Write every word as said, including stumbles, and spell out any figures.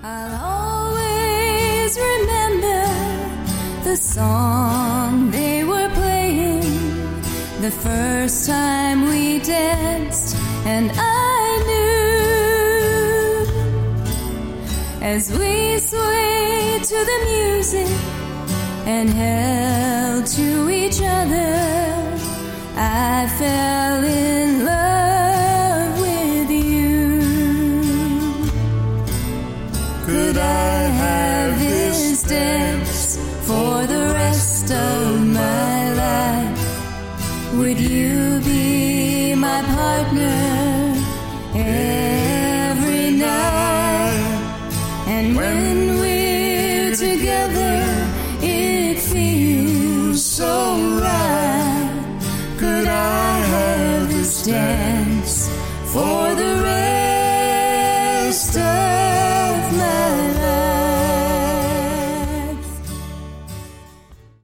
I'll always remember the song they were playing the first time we danced, and I knew as we swayed to the music and held to each other, I fell in love with you. Could I have this dance for the rest of my life? Would you be my partner every night? And when we're together, it feels so right. Could I have this dance for